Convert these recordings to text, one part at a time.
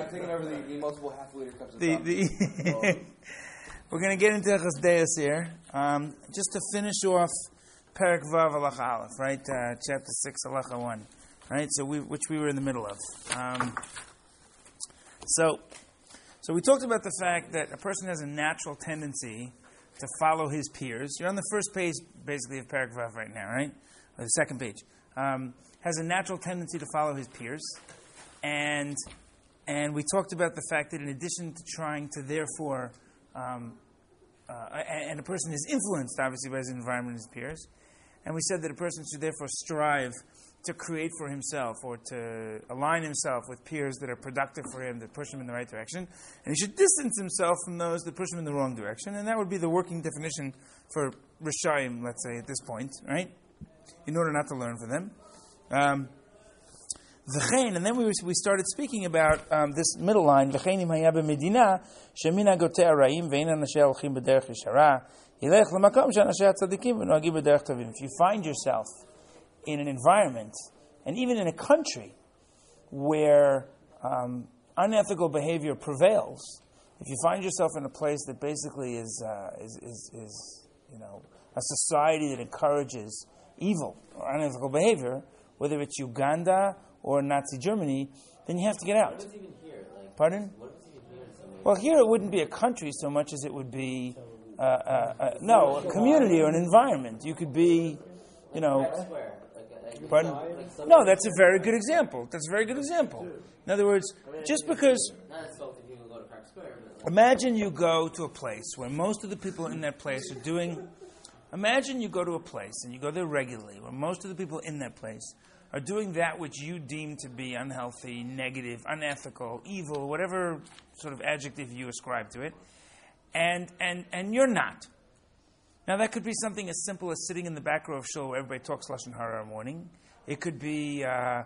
taking over the multiple half-liter cups of We're going to get into Chasdeus here. Just to finish off Perek Vav Halacha Aleph, right? Chapter 6, Halacha 1. Right? Which we were in the middle of. So we talked about the fact that a person has a natural tendency to follow his peers. You're on the first page, basically, of Perek Vav right now, right? Or the second page. Has a natural tendency to follow his peers. And we talked about the fact that in addition to trying to therefore, and a person is influenced, obviously, by his environment and his peers. And we said that a person should therefore strive to create for himself or to align himself with peers that are productive for him, that push him in the right direction. And he should distance himself from those that push him in the wrong direction. And that would be the working definition for Rishayim, let's say, at this point, right? In order not to learn from them. V'chein, and then we started speaking about this middle line, V'chein im haya b'medina, shemina gotei arayim, ve'in anashei alchim b'derech yishara, yilech l'makom she'anashei tzadikim v'noagim b'derech tovim. If you find yourself in an environment, and even in a country, where unethical behavior prevails, if you find yourself in a place that basically is a society that encourages evil or unethical behavior, whether it's Uganda or Nazi Germany, then you have to get out. What is even here? Pardon? What is even here in some way? Well, here it wouldn't be a country so much as it would be a community or an environment. You could be, Pardon? No, that's a very good example. That's a very good example. In other words, just because... Imagine you go to a place where most of the people in that place are doing... Imagine you go to a place, and you go there regularly, where most of the people in that place are doing that which you deem to be unhealthy, negative, unethical, evil, whatever sort of adjective you ascribe to it, and you're not. Now, that could be something as simple as sitting in the back row of shul where everybody talks Lashon Hara in the morning. It could be,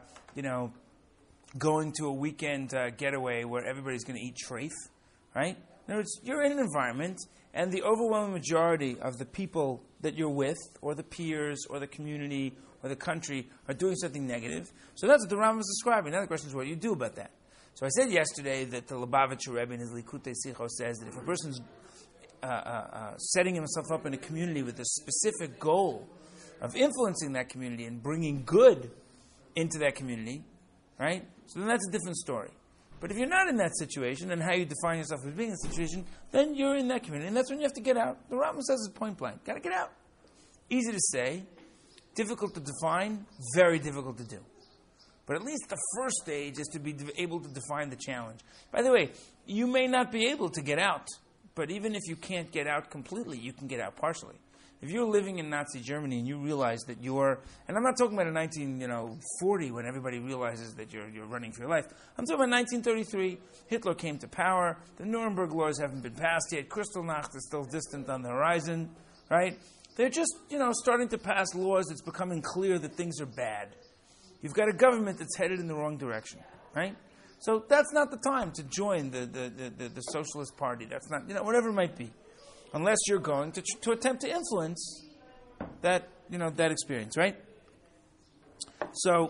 going to a weekend getaway where everybody's going to eat treif, right? In other words, you're in an environment, and the overwhelming majority of the people that you're with, or the peers, or the community, or the country, are doing something negative. So that's what the Rambam is describing. Now the question is, what do you do about that? So I said yesterday that the Lubavitcher Rebbe in his Likutei Sichos says that if a person's setting himself up in a community with a specific goal of influencing that community and bringing good into that community, right? So then that's a different story. But if you're not in that situation, and how you define yourself as being in a situation, then you're in that community, and that's when you have to get out. The Rambam says it's point blank. Got to get out. Easy to say, difficult to define, very difficult to do. But at least the first stage is to be able to define the challenge. By the way, you may not be able to get out, but even if you can't get out completely, you can get out partially. If you're living in Nazi Germany and you realize that you're, and I'm not talking about in 1940 when everybody realizes that you're running for your life. I'm talking about 1933. Hitler came to power. The Nuremberg laws haven't been passed yet. Kristallnacht is still distant on the horizon, right? They're just, starting to pass laws. It's becoming clear that things are bad. You've got a government that's headed in the wrong direction, right? So that's not the time to join the Socialist Party. That's not, whatever it might be. Unless you're going to attempt to influence that, that experience, right? So,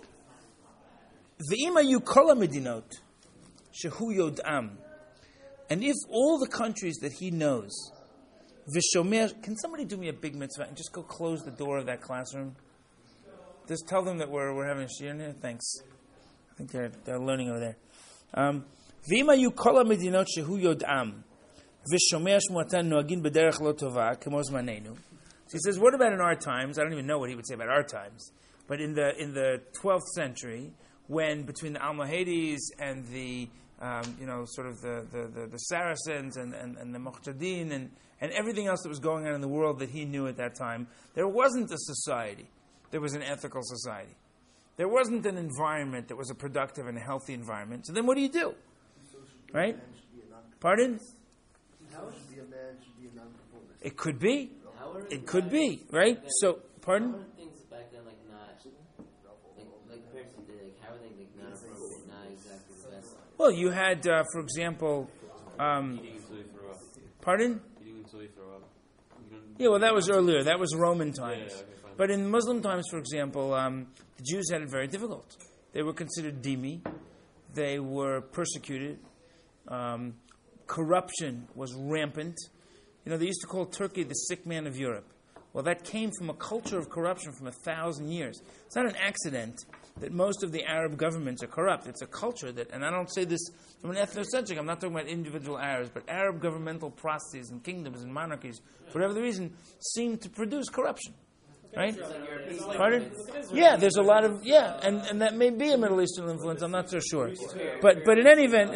V'ima yu kol hamedinot shehu yod'am, and if all the countries that he knows, v'shomer, can somebody do me a big mitzvah and just go close the door of that classroom? Just tell them that we're having a shiur in here. Thanks. I think they're learning over there. V'ima yu kol hamedinot shehu yod'am. So he says, what about in our times? I don't even know what he would say about our times. But in the 12th century, when between the Almohades and the the Saracens and the Muqtadin and everything else that was going on in the world that he knew at that time, there wasn't a society. There was an ethical society. There wasn't an environment that was a productive and a healthy environment. So then what do? Right? Pardon? Should be a man, should be a non-conformist. It could be. It could be, right? So, pardon? How were things back then not, compared to today, how are they not appropriate, not exactly the best? Well, you had, for example, pardon? Yeah, well, that was earlier. That was Roman times. Yeah, but in Muslim times, for example, the Jews had it very difficult. They were considered dhimmi. They were persecuted. Corruption was rampant. They used to call Turkey the sick man of Europe. Well, that came from a culture of corruption from 1,000 years. It's not an accident that most of the Arab governments are corrupt. It's a culture that, and I don't say this from an ethnocentric, I'm not talking about individual Arabs, but Arab governmental processes and kingdoms and monarchies, for whatever the reason, seem to produce corruption. Right? Pardon? Yeah, there's a lot of, and that may be a Middle Eastern influence, I'm not so sure. But in any event,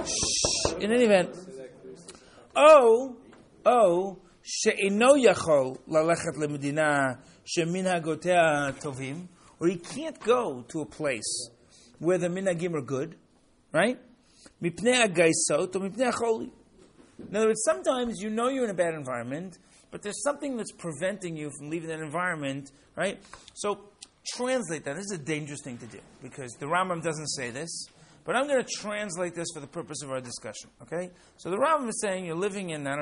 she'ino yachol lalechet lemedina sheminhagotea tovim, or he can't go to a place where the minhagim are good, right? Mipnei agaisot or mipnei acholi. In other words, sometimes you're in a bad environment, but there's something that's preventing you from leaving that environment, right? So translate that. This is a dangerous thing to do because the Rambam doesn't say this, but I'm going to translate this for the purpose of our discussion, okay? So the Rambam is saying you're living in,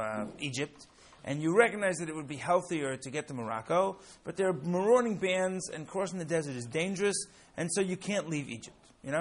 Egypt, and you recognize that it would be healthier to get to Morocco, but there are marauding bands, and crossing the desert is dangerous, and so you can't leave Egypt,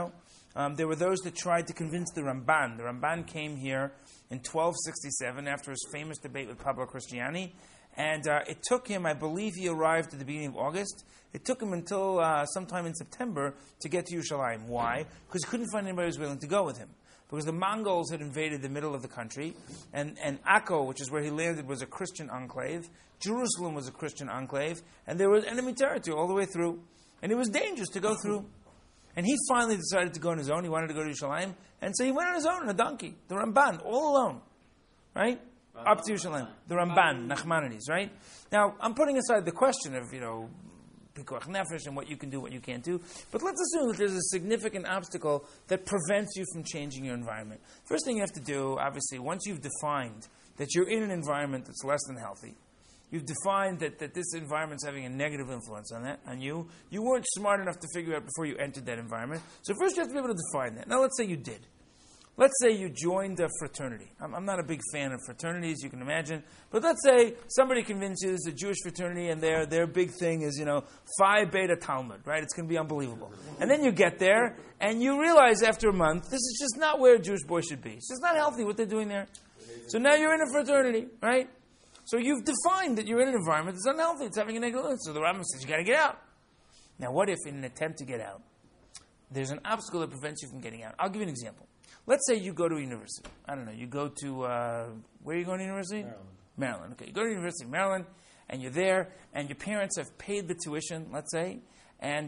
There were those that tried to convince the Ramban. The Ramban came here in 1267 after his famous debate with Pablo Cristiani, and it took him, I believe he arrived at the beginning of August, it took him until sometime in September to get to Yerushalayim. Why? Because he couldn't find anybody who was willing to go with him. Because the Mongols had invaded the middle of the country, and Akko, which is where he landed, was a Christian enclave. Jerusalem was a Christian enclave, and there was enemy territory all the way through. And it was dangerous to go through. And he finally decided to go on his own. He wanted to go to Yerushalayim, and so he went on his own on a donkey, the Ramban, all alone, right? Up to Yerushalayim. The Ramban, Nachmanides, right? Now, I'm putting aside the question of, Pikuach Nefesh and what you can do, what you can't do. But let's assume that there's a significant obstacle that prevents you from changing your environment. First thing you have to do, obviously, once you've defined that you're in an environment that's less than healthy, you've defined that this environment's having a negative influence on you. You weren't smart enough to figure out before you entered that environment. So first you have to be able to define that. Now let's say you did. Let's say you joined a fraternity. I'm not a big fan of fraternities, you can imagine. But let's say somebody convinces you there's a Jewish fraternity and their big thing is, Phi Beta Talmud, right? It's going to be unbelievable. And then you get there and you realize after a month, this is just not where a Jewish boy should be. It's just not healthy what they're doing there. So now you're in a fraternity, right? So you've defined that you're in an environment that's unhealthy. It's having a negative influence. So the Rambam says you got to get out. Now what if in an attempt to get out, there's an obstacle that prevents you from getting out? I'll give you an example. Let's say you go to a university. I don't know. You go to, where are you going to university? Maryland. Okay. You go to University of Maryland, and you're there, and your parents have paid the tuition, let's say, and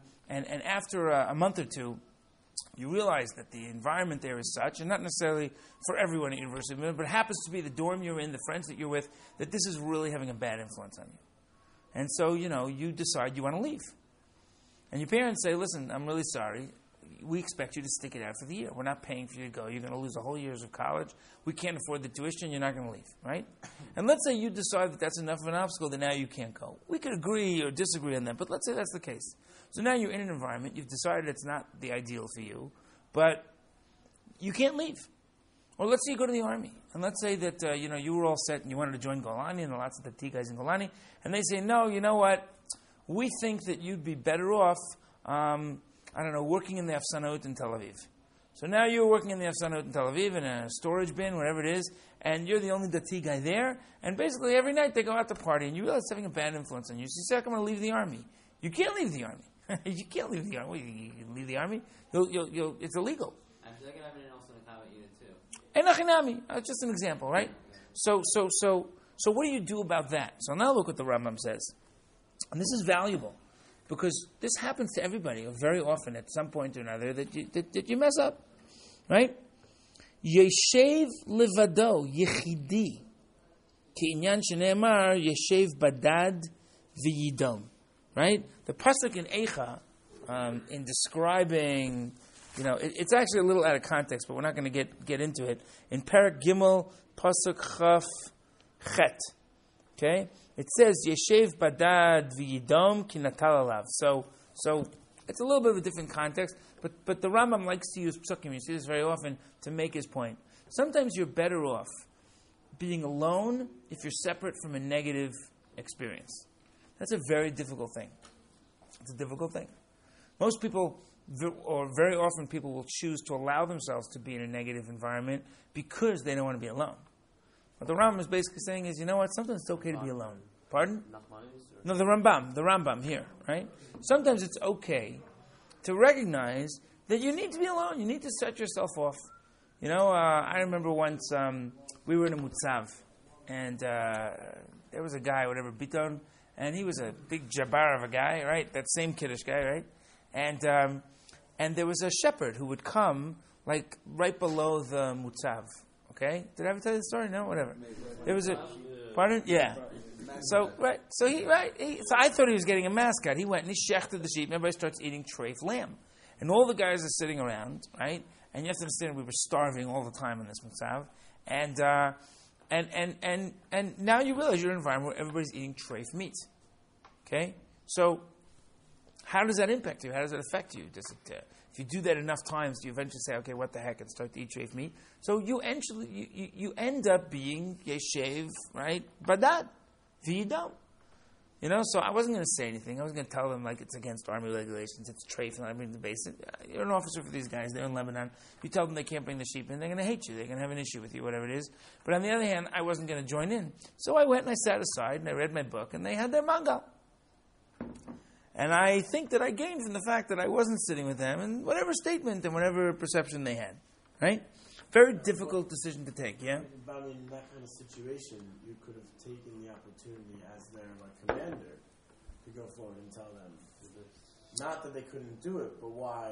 after a month or two, you realize that the environment there is such, and not necessarily for everyone at University of Maryland, but it happens to be the dorm you're in, the friends that you're with, that this is really having a bad influence on you. And so, you decide you want to leave. And your parents say, listen, I'm really sorry. We expect you to stick it out for the year. We're not paying for you to go. You're going to lose a whole years of college. We can't afford the tuition. You're not going to leave, right? And let's say you decide that that's enough of an obstacle that now you can't go. We could agree or disagree on that, but let's say that's the case. So now you're in an environment. You've decided it's not the ideal for you, but you can't leave. Or let's say you go to the army, and let's say that you were all set and you wanted to join Golani, and there are lots of the T guys in Golani, and they say, no, you know what? We think that you'd be better off working in the Afsanot in Tel Aviv. So now you're working in the Afsanot in Tel Aviv in a storage bin, whatever it is, and you're the only Dati guy there, and basically every night they go out to party, and you realize it's having a bad influence on you. So you say, I'm going to leave the army. You can't leave the army. You can't leave the army. You can leave the army. It's illegal. Actually, that can happen also in a combat unit too. And Achinami. That's just an example, right? So what do you do about that? So now look what the Rambam says. And this is valuable. Because this happens to everybody, or very often at some point or another, that you mess up. Right? Yeshev levado, yechidi. Ki inyan shene'emar, yeshev badad v'yidom. Right? The pasuk in Eicha, in describing, it's actually a little out of context, but we're not going to get into it. In Parak Gimel, pasuk Chaf Chet. Okay? It says, Yeshev badad v'yidom ki natal alav. So it's a little bit of a different context, but the Rambam likes to use psukim, you see this very often, to make his point. Sometimes you're better off being alone if you're separate from a negative experience. That's a very difficult thing. It's a difficult thing. Most people or very often people will choose to allow themselves to be in a negative environment because they don't want to be alone. What the Rambam is basically saying is, you know what, sometimes it's okay to be alone. Pardon? No, the Rambam here, right? Sometimes it's okay to recognize that you need to be alone. You need to set yourself off. You know, I remember once we were in a mutzav, and there was a guy, whatever, Biton, and he was a big jabbar of a guy, right? That same Kiddush guy, right? And there was a shepherd who would come, like, right below the mutzav, okay? Did I ever tell you the story? No? Whatever. There was a... Pardon? Yeah. So I thought he was getting a mascot. He went and he shechted the sheep, and everybody starts eating treif lamb. And all the guys are sitting around, right? And you have to understand, we were starving all the time in this mutzav. And now you realize you're in an environment where everybody's eating treif meat. Okay? So, how does that impact you? How does that affect you? Does it, if you do that enough times, do you eventually say, okay, what the heck, and start to eat treif meat? So you end up being yeshev, right? Badad. V'yidam. You know, so I wasn't going to say anything. I wasn't going to tell them, like, it's against army regulations, it's treif, and I bring the base. You're an officer for these guys. They're in Lebanon. You tell them they can't bring the sheep in, they're going to hate you. They're going to have an issue with you, whatever it is. But on the other hand, I wasn't going to join in. So I went and I sat aside and I read my book, and they had their manga. And I think that I gained from the fact that I wasn't sitting with them, and whatever statement and whatever perception they had. Right? Very difficult decision to take, yeah? But I mean, in that kind of situation, you could have taken the opportunity as their commander to go forward and tell them, not that they couldn't do it, but why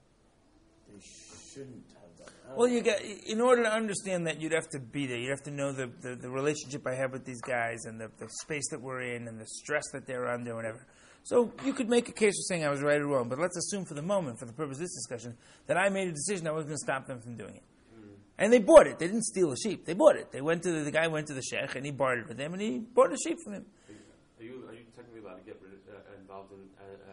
they shouldn't have done it. Well, in order to understand that, you'd have to be there. You'd have to know the relationship I have with these guys, and the space that we're in, and the stress that they're under, whatever. So you could make a case for saying I was right or wrong, but let's assume for the moment, for the purpose of this discussion, that I made a decision I wasn't going to stop them from doing it. And they bought it. They didn't steal a sheep. They bought it. The guy went to the sheikh and he bartered with him, and he bought a sheep from him. Are you technically allowed to get involved into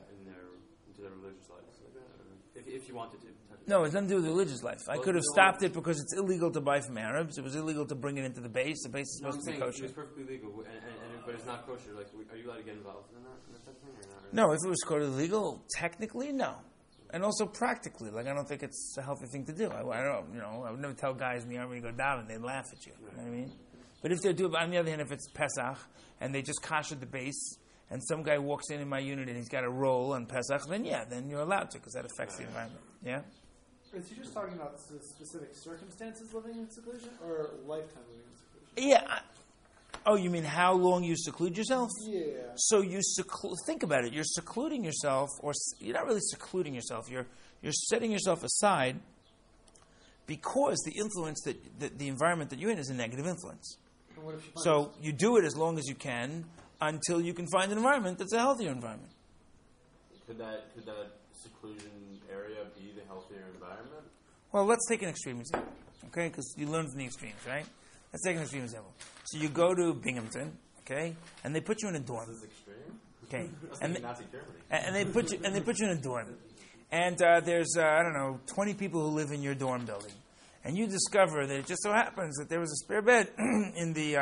their religious lives like that, if you wanted to? No, it's nothing to do with religious life. I could have stopped it because it's illegal to buy from Arabs. It was illegal to bring it into the base. The base is supposed to be kosher. It's perfectly legal, but it's not kosher. Like, are you allowed to get involved in that type of thing, or not? No, if it was totally legal, technically, no. And also practically, like, I don't think it's a healthy thing to do. I would never tell guys in the army to go daven. They'd laugh at you. You know what I mean? But if they do, on the other hand, if it's Pesach and they just kasher the base, and some guy walks in my unit and he's got a roll on Pesach, then you're allowed to, because that affects the environment. Yeah. Is he just talking about specific circumstances living in seclusion, or lifetime living in seclusion? Yeah. Oh, you mean how long you seclude yourself? Yeah. So you think about it. You're secluding yourself, or you're not really secluding yourself. You're setting yourself aside because the influence that the environment that you're in is a negative influence. So you do it as long as you can until you can find an environment that's a healthier environment. Could that seclusion area be the healthier environment? Well, let's take an extreme example, okay? Because you learn from the extremes, right? Let's take an extreme example. So you go to Binghamton, okay, and they put you in a dorm. This is extreme. Okay, and Nazi Germany. And they put you in a dorm, and there's 20 people who live in your dorm building, and you discover that it just so happens that there was a spare bed in the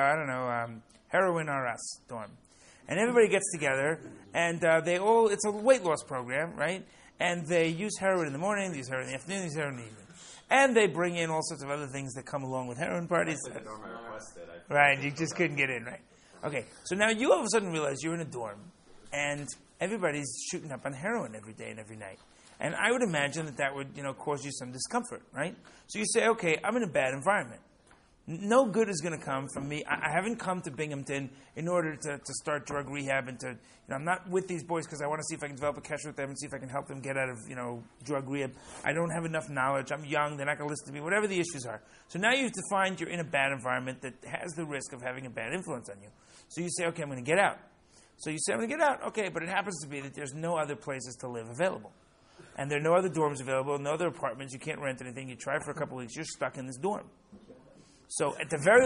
heroin RS dorm, and everybody gets together, and it's a weight loss program, right? And they use heroin in the morning, they use heroin in the afternoon, they use heroin in the evening. And they bring in all sorts of other things that come along with heroin parties. Right, you just couldn't get in, right? Okay, so now you all of a sudden realize you're in a dorm, and everybody's shooting up on heroin every day and every night. And I would imagine that would, cause you some discomfort, right? So you say, okay, I'm in a bad environment. No good is going to come from me. I haven't come to Binghamton in order to start drug rehab and to, I'm not with these boys because I want to see if I can develop a connection with them and see if I can help them get out of, drug rehab. I don't have enough knowledge. I'm young. They're not going to listen to me. Whatever the issues are. So now you have to find you're in a bad environment that has the risk of having a bad influence on you. So you say, okay, I'm going to get out. So you say, I'm going to get out. Okay, but it happens to be that there's no other places to live available. And there are no other dorms available, no other apartments. You can't rent anything. You try for a couple of weeks. You're stuck in this dorm. So at the very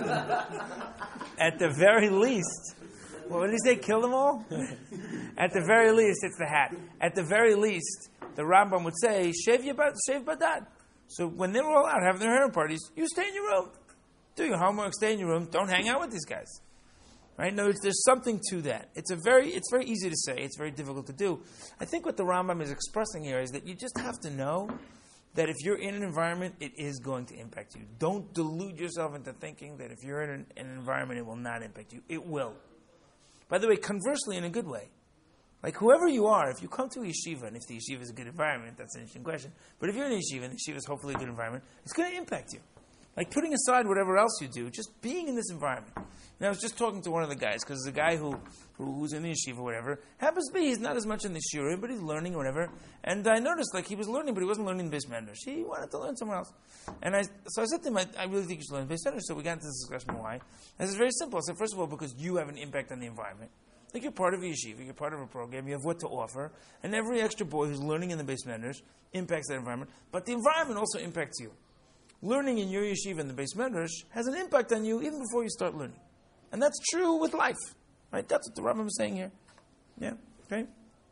least, what did he say? Kill them all? At the very least, it's the hat. At the very least, the Rambam would say, shave badad. So when they're all out having their heroin parties, you stay in your room. Do your homework, stay in your room. Don't hang out with these guys. Right? No, there's something to that. It's very easy to say. It's very difficult to do. I think what the Rambam is expressing here is that you just have to know that if you're in an environment, it is going to impact you. Don't delude yourself into thinking that if you're in an environment, it will not impact you. It will. By the way, conversely, in a good way. Like whoever you are, if you come to a yeshiva, and if the yeshiva is a good environment, that's an interesting question. But if you're in a yeshiva, and the yeshiva is hopefully a good environment, it's going to impact you. Like putting aside whatever else you do, just being in this environment. And I was just talking to one of the guys, because the guy who's in the yeshiva or whatever, happens to be, he's not as much in the shiur, but he's learning or whatever. And I noticed, like, he was learning, but he wasn't learning the base medrash. He wanted to learn somewhere else. And so I said to him, I really think you should learn the base medrash. So we got into this discussion why. And it's very simple. I said, first of all, because you have an impact on the environment. Like you're part of a yeshiva, you're part of a program, you have what to offer, and every extra boy who's learning in the base medrash impacts that environment, but the environment also impacts you. Learning in your yeshiva in the base medrash has an impact on you even before you start learning. And that's true with life. Right? That's what the Rambam is saying here. Yeah, okay?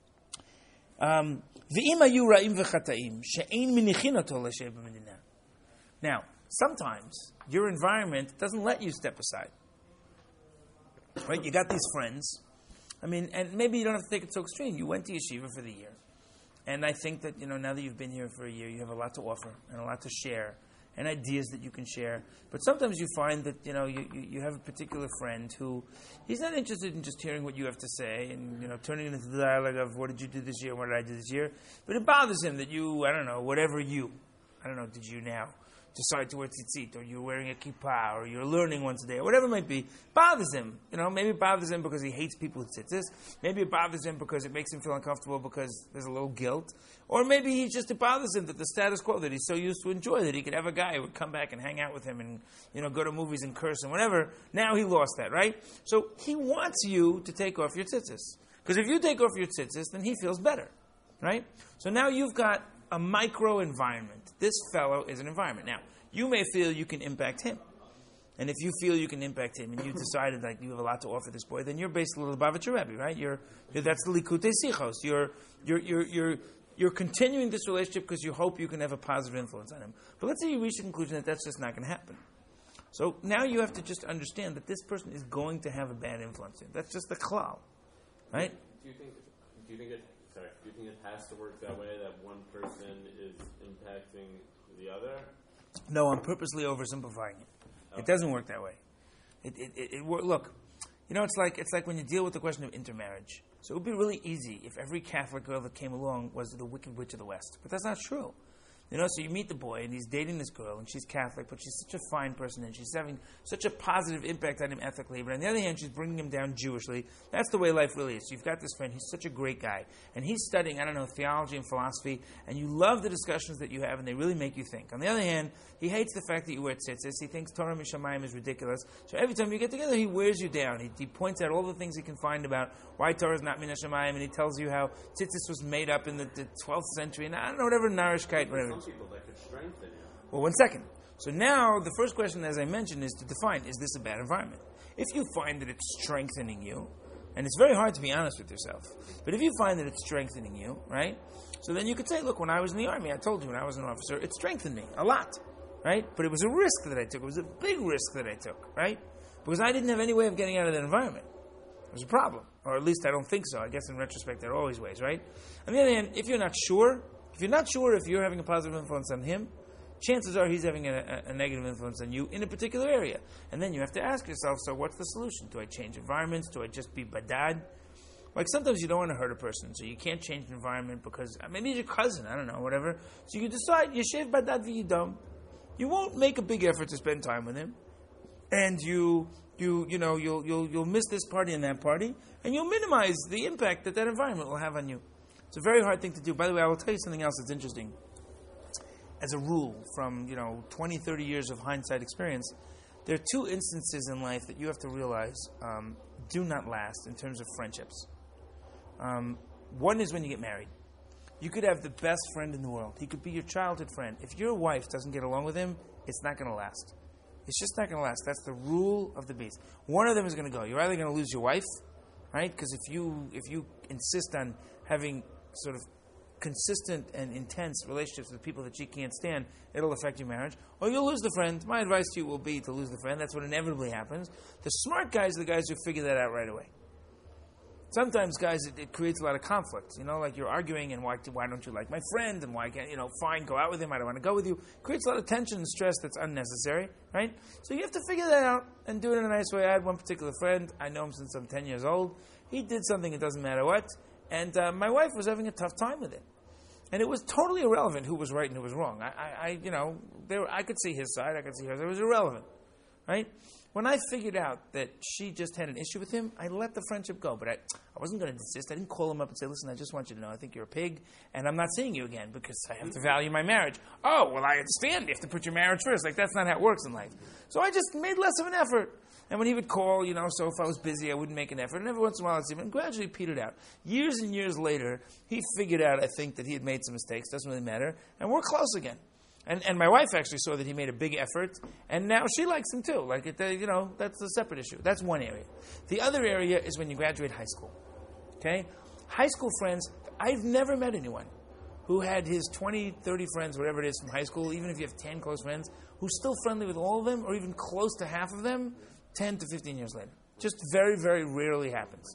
Now, sometimes your environment doesn't let you step aside. Right? You got these friends. I mean, and maybe you don't have to take it so extreme. You went to yeshiva for the year. And I think that, now that you've been here for a year, you have a lot to offer and a lot to share and ideas that you can share. But sometimes you find that, you have a particular friend who, he's not interested in just hearing what you have to say and, turning it into the dialogue of what did you do this year, what did I do this year. But it bothers him that did you now decide to wear tzitzit, or you're wearing a kippah, or you're learning once a day, or whatever it might be, bothers him. Maybe it bothers him because he hates people with tzitzis. Maybe it bothers him because it makes him feel uncomfortable because there's a little guilt. Or maybe it bothers him that the status quo that he's so used to enjoy, that he could have a guy who would come back and hang out with him and, go to movies and curse and whatever. Now he lost that, right? So he wants you to take off your tzitzis. Because if you take off your tzitzis, then he feels better, right? So now you've got a micro environment. This fellow is an environment. Now, you may feel you can impact him. And if you feel you can impact him and you decided like you have a lot to offer this boy, then you're basically the Lubavitcher Rebbe, right? That's the Likutei Sichos. You're continuing this relationship because you hope you can have a positive influence on him. But let's say you reach the conclusion that that's just not going to happen. So now you have to just understand that this person is going to have a bad influence. That's just the klal, right? Do you think it has to work that way, that one person is impacting the other? No, I'm purposely oversimplifying it. Okay. It doesn't work that way. Look, it's like when you deal with the question of intermarriage. So it would be really easy if every Catholic girl that came along was the Wicked Witch of the West. But that's not true. So you meet the boy, and he's dating this girl, and she's Catholic, but she's such a fine person, and she's having such a positive impact on him ethically. But on the other hand, she's bringing him down Jewishly. That's the way life really is. You've got this friend, he's such a great guy, and he's studying, theology and philosophy, and you love the discussions that you have, and they really make you think. On the other hand, he hates the fact that you wear tzitzis. He thinks Torah Mishamayim is ridiculous. So every time you get together, he wears you down. He points out all the things he can find about why Torah is not Min Hashamayim, and he tells you how tzitzis was made up in the 12th century, and I don't know, whatever, Narishkeit, whatever. Some people that could strengthen you. Well, 1 second. So now, the first question, as I mentioned, is to define, is this a bad environment? If you find that it's strengthening you, and it's very hard to be honest with yourself, but if you find that it's strengthening you, right, so then you could say, look, when I was in the army, I told you when I was an officer, it strengthened me a lot, right? But it was a risk that I took. It was a big risk that I took, right? Because I didn't have any way of getting out of that environment. It was a problem. Or at least I don't think so. I guess in retrospect, there are always ways, right? On the other hand, if you're not sure if you're having a positive influence on him, chances are he's having a negative influence on you in a particular area. And then you have to ask yourself, so what's the solution? Do I change environments? Do I just be badad? Like sometimes you don't want to hurt a person, so you can't change the environment because maybe he's your cousin, I don't know, whatever. So you decide, yeshev badad v'yidom. You won't make a big effort to spend time with him. And you'll miss this party and that party, and you'll minimize the impact that environment will have on you. It's a very hard thing to do. By the way, I will tell you something else that's interesting. As a rule, from 20, 30 years of hindsight experience, there are 2 instances in life that you have to realize do not last in terms of friendships. One is when you get married. You could have the best friend in the world. He could be your childhood friend. If your wife doesn't get along with him, it's not going to last. It's just not going to last. That's the rule of the beast. One of them is going to go. You're either going to lose your wife, right? Because if you insist on having sort of consistent and intense relationships with people that she can't stand, it'll affect your marriage. Or you'll lose the friend. My advice to you will be to lose the friend. That's what inevitably happens. The smart guys are the guys who figure that out right away. Sometimes, guys, it creates a lot of conflict. Like you're arguing, and why don't you like my friend, and why can't, fine, go out with him, I don't want to go with you. It creates a lot of tension and stress that's unnecessary, right? So you have to figure that out and do it in a nice way. I had one particular friend, I know him since I'm 10 years old. He did something, it doesn't matter what, and my wife was having a tough time with it. And it was totally irrelevant who was right and who was wrong. I could see his side, I could see hers. It was irrelevant, right? When I figured out that she just had an issue with him, I let the friendship go. But I wasn't going to desist. I didn't call him up and say, listen, I just want you to know I think you're a pig, and I'm not seeing you again because I have to value my marriage. Oh, well, I understand. You have to put your marriage first. That's not how it works in life. So I just made less of an effort. And when he would call, so if I was busy, I wouldn't make an effort. And every once in a while, I'd see him, and gradually petered out. Years and years later, he figured out, I think, that he had made some mistakes. Doesn't really matter. And we're close again. And my wife actually saw that he made a big effort, and now she likes him too. That's a separate issue. That's one area. The other area is when you graduate high school. Okay? High school friends, I've never met anyone who had his 20, 30 friends, whatever it is from high school, even if you have 10 close friends, who's still friendly with all of them, or even close to half of them, 10 to 15 years later. Just very, very rarely happens.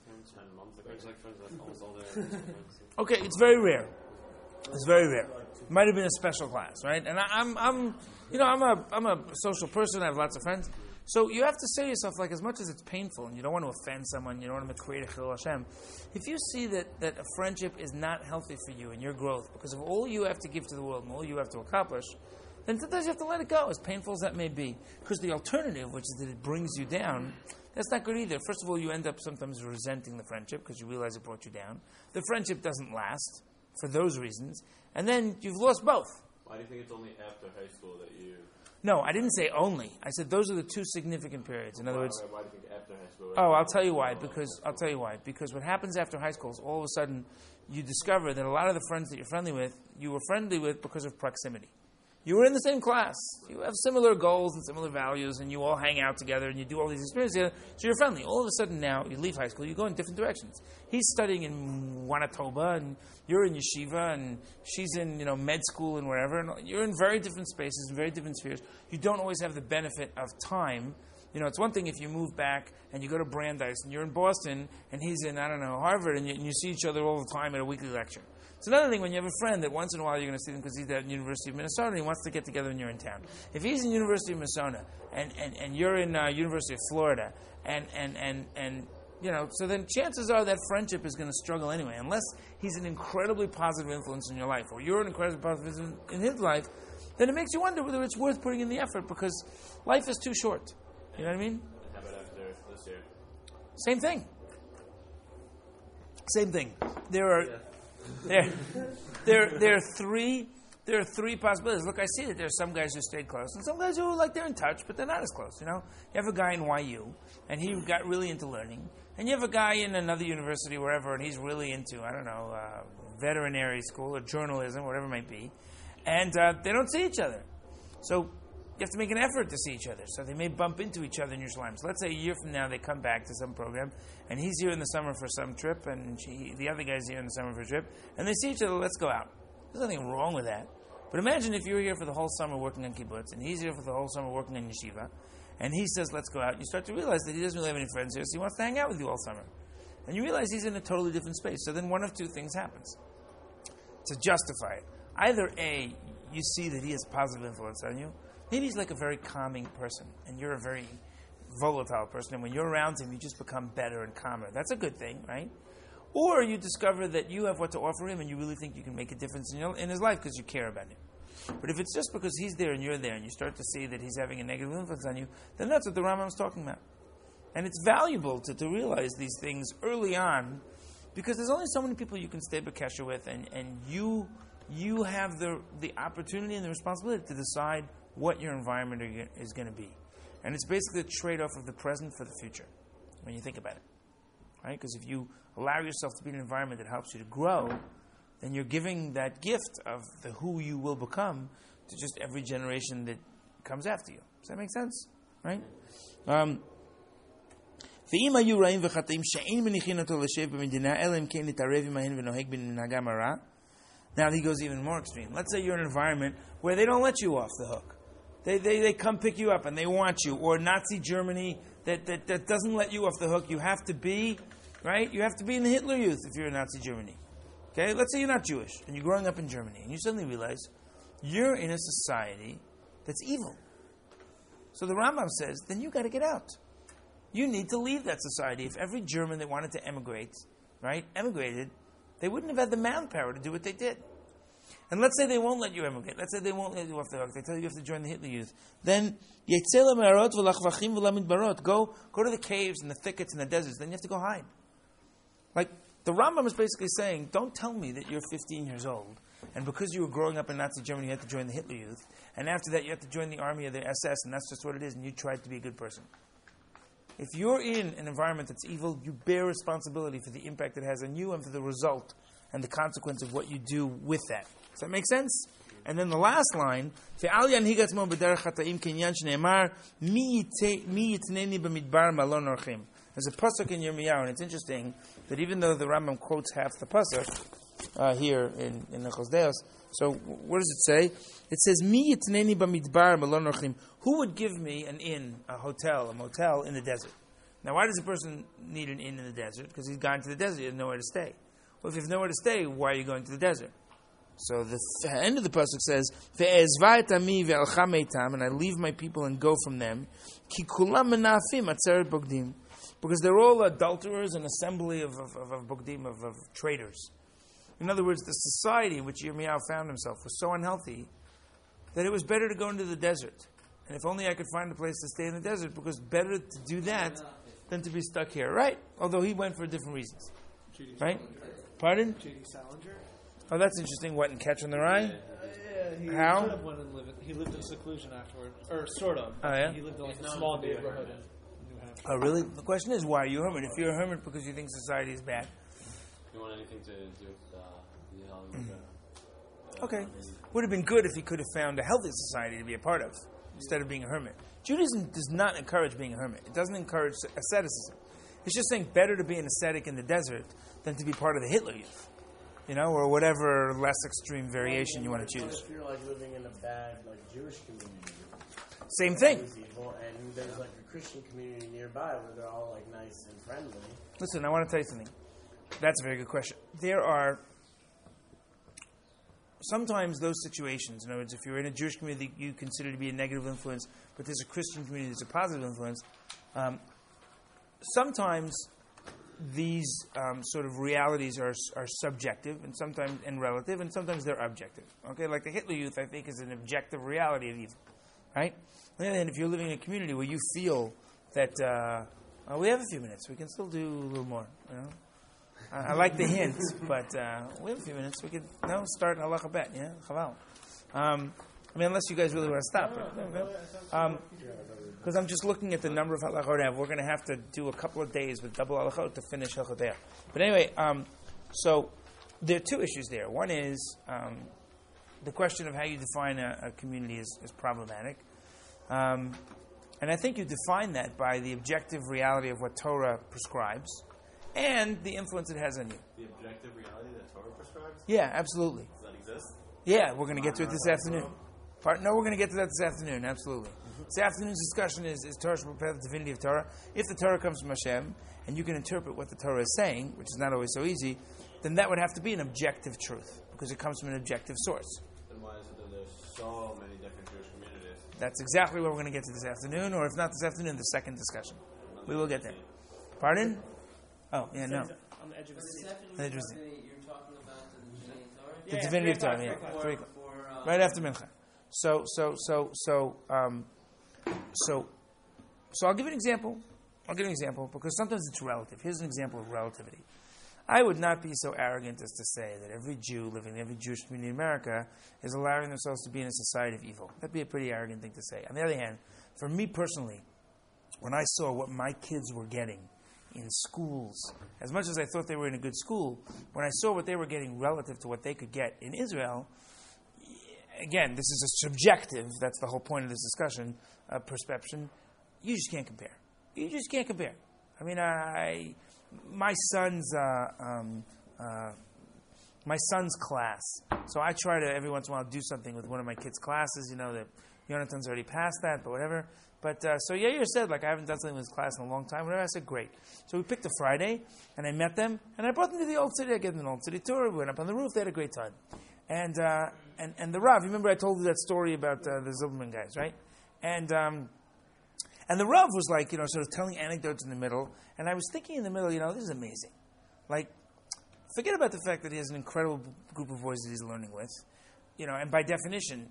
Okay, it's very rare. It's very rare. Might have been a special class, right? And I'm a social person. I have lots of friends. So you have to say to yourself, as much as it's painful, and you don't want to offend someone, you don't want to create a chilul Hashem. If you see that a friendship is not healthy for you and your growth because of all you have to give to the world and all you have to accomplish, then sometimes you have to let it go, as painful as that may be. Because the alternative, which is that it brings you down, that's not good either. First of all, you end up sometimes resenting the friendship because you realize it brought you down. The friendship doesn't last for those reasons. And then you've lost both. Why do you think it's only after high school that you... No, I didn't say only. I said those are the two significant periods. In other words... Why do you think after high school? I'll tell you why. Because what happens after high school is all of a sudden you discover that a lot of the friends that you're friendly with, you were friendly with because of proximity. You were in the same class. You have similar goals and similar values, and you all hang out together, and you do all these experiences together, so you're friendly. All of a sudden now, you leave high school, you go in different directions. He's studying in Manitoba, and you're in yeshiva, and she's in med school and wherever. And you're in very different spaces, very different spheres. You don't always have the benefit of time. It's one thing if you move back and you go to Brandeis, and you're in Boston, and he's in, Harvard, and you see each other all the time at a weekly lecture. It's another thing when you have a friend that once in a while you're going to see them because he's at University of Minnesota and he wants to get together when you're in town. If he's in University of Minnesota and you're in University of Florida so then chances are that friendship is going to struggle anyway, unless he's an incredibly positive influence in your life or you're an incredibly positive influence in his life, then it makes you wonder whether it's worth putting in the effort because life is too short. You know what I mean? How about after this year? Same thing. There are three possibilities. Look, I see that there's some guys who stayed close, and some guys who they're in touch, but they're not as close. You have a guy in YU, and he got really into learning, and you have a guy in another university, wherever, and he's really into veterinary school or journalism, whatever it might be, and they don't see each other. So you have to make an effort to see each other. So they may bump into each other in Yerushalayim. So let's say a year from now they come back to some program, and he's here in the summer for some trip, and the other guy's here in the summer for a trip, and they see each other, let's go out. There's nothing wrong with that. But imagine if you were here for the whole summer working on kibbutz, and he's here for the whole summer working on yeshiva, and he says, let's go out. You start to realize that he doesn't really have any friends here, so he wants to hang out with you all summer. And you realize he's in a totally different space. So then one of two things happens to justify it. Either A, you see that he has a positive influence on you. Maybe he's like a very calming person, and you're a very volatile person, and when you're around him, you just become better and calmer. That's a good thing, right? Or you discover that you have what to offer him, and you really think you can make a difference in his life because you care about him. But if it's just because he's there and you're there, and you start to see that he's having a negative influence on you, then that's what the Rambam's talking about. And it's valuable to realize these things early on, because there's only so many people you can stay b'kesher with, and you have the opportunity and the responsibility to decide what your environment is going to be. And it's basically a trade-off of the present for the future, when you think about it. Right? Because if you allow yourself to be in an environment that helps you to grow, then you're giving that gift of who you will become to just every generation that comes after you. Does that make sense? Right? ואם היו רעים וחטאים שאין מניחין אותו לשב במדינה אלא אם כן להתערב עמהן ונוהג במנהגם הרע, Now he goes even more extreme. Let's say you're in an environment where they don't let you off the hook. They come pick you up and they want you. Or Nazi Germany that doesn't let you off the hook. You have to be, right? You have to be in the Hitler Youth if you're in Nazi Germany. Okay? Let's say you're not Jewish and you're growing up in Germany and you suddenly realize you're in a society that's evil. So the Rambam says, then you got to get out. You need to leave that society. If every German that wanted to emigrate, right, emigrated, they wouldn't have had the manpower to do what they did. And let's say they won't let you emigrate. Let's say they won't let you off the hook. They tell you you have to join the Hitler Youth. Then, go to the caves and the thickets and the deserts. Then you have to go hide. Like, the Rambam is basically saying, don't tell me that you're 15 years old, and because you were growing up in Nazi Germany, you had to join the Hitler Youth, and after that you have to join the army or the SS, and that's just what it is, and you tried to be a good person. If you're in an environment that's evil, you bear responsibility for the impact it has on you and for the result and the consequence of what you do with that. Does that make sense? And then the last line, there's a pasuk in Yirmiyahu, and it's interesting that even though the Rambam quotes half the pasuk here in Nechos Deos, so what does it say? It says, "Mi yitneni b'midbar malon orchim." Who would give me an inn, a hotel, a motel in the desert? Now, why does a person need an inn in the desert? Because he's gone to the desert, he has nowhere to stay. Well, if you have nowhere to stay, why are you going to the desert? So the end of the pasuk says, "Ve'ezva et ami ve'elcha meitam," and I leave my people and go from them. Ki kulam menafim atzeret bogdim, because they're all adulterers, an assembly of bogdim, of traitors. In other words, the society in which Yirmiyahu found himself was so unhealthy that it was better to go into the desert. And if only I could find a place to stay in the desert, because better to do that than to be stuck here, right? Although he went for different reasons, right? Pardon? J.D. Salinger. Oh, that's interesting. What, in Catch on the Rye? He How? sort of went and he lived in seclusion afterwards, or sort of. Oh, yeah? He lived in like a small neighborhood in New Hampshire. Oh, really? The question is, why are you a hermit? If you're a hermit because you think society is bad. You want anything to do with the Hollywood? Okay. Would have been good if he could have found a healthy society to be a part of, instead of being a hermit. Judaism does not encourage being a hermit. It doesn't encourage asceticism. It's just saying better to be an ascetic in the desert than to be part of the Hitler Youth. You know, or whatever less extreme variation you want to choose. If you're like living in a bad like Jewish community, Same thing. it's evil, and there's like a Christian community nearby where they're all like nice and friendly. Listen, I want to tell you something. That's a very good question. There are sometimes those situations, in other words, if you're in a Jewish community that you consider to be a negative influence, but there's a Christian community that's a positive influence, sometimes these sort of realities are subjective and relative, and sometimes they're objective. Okay, like the Hitler Youth, I think, is an objective reality of evil, right? On the other hand, if you're living in a community where you feel that we have a few minutes, we can still do a little more. You know, I like the hint, but we have a few minutes. We could start halacha bet, yeah, chaval. I mean, unless you guys really want to stop. Because I'm just looking at the number of halachot I have. We're going to have to do a couple of days with double halachot to finish halachot. But anyway, so there are two issues there. One is the question of how you define a community is problematic. And I think you define that by the objective reality of what Torah prescribes and the influence it has on you. The objective reality that Torah prescribes? Yeah, absolutely. Does that exist? Yeah, we're going to get to it this afternoon. No, we're going to get to that this afternoon, absolutely. This afternoon's discussion is Torah should prepare the divinity of Torah. If the Torah comes from Hashem, and you can interpret what the Torah is saying, which is not always so easy, then that would have to be an objective truth, because it comes from an objective source. Then why is it that there's so many different Jewish communities? That's exactly what we're going to get to this afternoon, or if not this afternoon, the second discussion. We will get there. Pardon? Oh, yeah, no. On the edge of But the this seat. afternoon, Interesting. you're talking about the divinity of Torah? The divinity of Torah, yeah. Before, Right after Mincha. So I'll give you an example. Because sometimes it's relative. Here's an example of relativity. I would not be so arrogant as to say that every Jew living in every Jewish community in America is allowing themselves to be in a society of evil. That'd be a pretty arrogant thing to say. On the other hand, for me personally, when I saw what my kids were getting in schools, as much as I thought they were in a good school, when I saw what they were getting relative to what they could get in Israel, again, this is a subjective, that's the whole point of this discussion, perception, you just can't compare. You just can't compare. I mean, my son's my son's class. So I try to every once in a while do something with one of my kids' classes. You know that Yonatan's already passed that, but whatever. But so Yair said, like, I haven't done something with his class in a long time. Whatever. I said, great. So we picked a Friday, and I met them, and I brought them to the Old City. I gave them an Old City tour. We went up on the roof. They had a great time. And the Rav, you remember I told you that story about the Zilberman guys, right? And the Rav was like, sort of telling anecdotes in the middle, and I was thinking in the middle, this is amazing. Like, forget about the fact that he has an incredible group of boys that he's learning with, and by definition,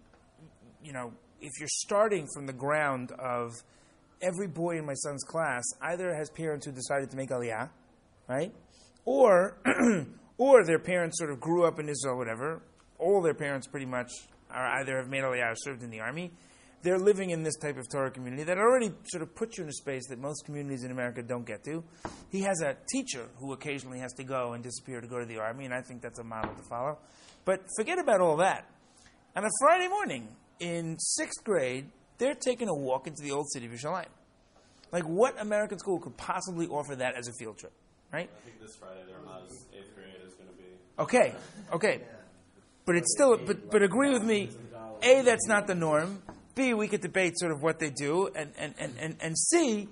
if you're starting from the ground of every boy in my son's class either has parents who decided to make Aliyah, right, or their parents sort of grew up in Israel, whatever. All their parents pretty much are either have made Aliyah or served in the army. They're living in this type of Torah community that already sort of puts you in a space that most communities in America don't get to. He has a teacher who occasionally has to go and disappear to go to the army, and I think that's a model to follow. But forget about all that. On a Friday morning in 6th grade, they're taking a walk into the old city of Yerushalayim. Like, what American school could possibly offer that as a field trip, right? I think this Friday they're not as 8th grade is going to be. Okay. But it's still, but agree with me, A, that's not the norm. B, we could debate sort of what they do, and C,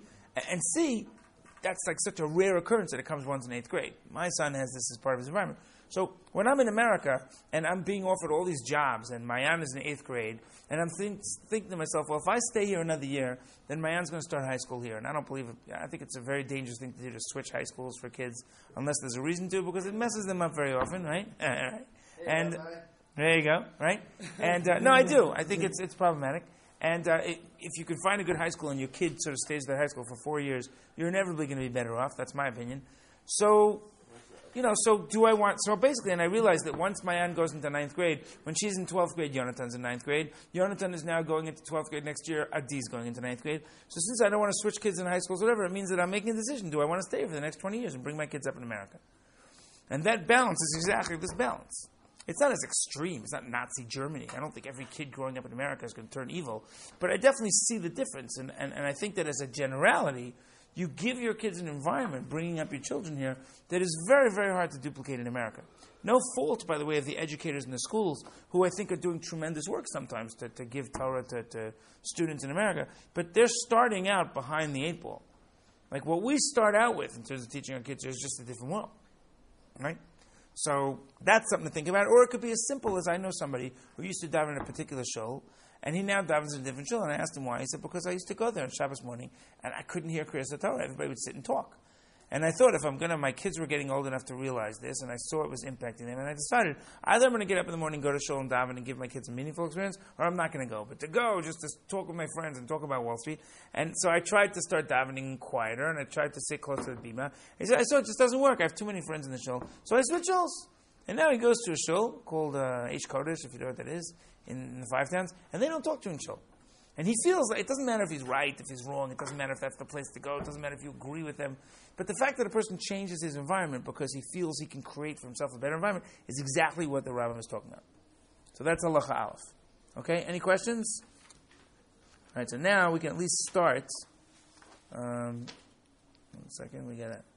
that's like such a rare occurrence that it comes once in 8th grade. My son has this as part of his environment. So when I'm in America and I'm being offered all these jobs, and Mayan is in 8th grade, and I'm thinking to myself, well, if I stay here another year, then Mayan's going to start high school here, and I don't believe it. I think it's a very dangerous thing to do, to switch high schools for kids unless there's a reason to, because it messes them up very often, right? And there you go, right? And no, I do. I think it's problematic. And if you can find a good high school and your kid sort of stays at that high school for 4 years, you're inevitably going to be better off. That's my opinion. So, so basically, and I realized that once Mayan goes into 9th grade, when she's in 12th grade, Yonatan's in 9th grade. Yonatan is now going into 12th grade next year. Adi's going into 9th grade. So since I don't want to switch kids in high schools, whatever, it means that I'm making a decision. Do I want to stay for the next 20 years and bring my kids up in America? And that balance is exactly this balance. It's not as extreme. It's not Nazi Germany. I don't think every kid growing up in America is going to turn evil. But I definitely see the difference. And I think that as a generality, you give your kids an environment, bringing up your children here, that is very, very hard to duplicate in America. No fault, by the way, of the educators in the schools, who I think are doing tremendous work sometimes to give Torah to students in America. But they're starting out behind the 8 ball. Like what we start out with in terms of teaching our kids is just a different world. Right? So that's something to think about. Or it could be as simple as I know somebody who used to daven in a particular shul, and he now davens in a different shul. And I asked him why. He said, because I used to go there on Shabbos morning, and I couldn't hear Kriyas Torah. Everybody would sit and talk. And I thought, my kids were getting old enough to realize this, and I saw it was impacting them, and I decided, either I'm going to get up in the morning, go to shul and daven and give my kids a meaningful experience, or I'm not going to go. But to go, just to talk with my friends and talk about Wall Street. And so I tried to start davening quieter, and I tried to sit close to the bima. He said, I saw it just doesn't work. I have too many friends in the shul. So I switched shuls. And now he goes to a shul called Eish Kodesh, if you know what that is, in the Five Towns, and they don't talk to him in shul. And he feels like it doesn't matter if he's right, if he's wrong, it doesn't matter if that's the place to go, it doesn't matter if you agree with them. But the fact that a person changes his environment because he feels he can create for himself a better environment is exactly what the Rambam is talking about. So that's Halacha Aleph. Okay, any questions? All right, so now we can at least start. 1 second, we got to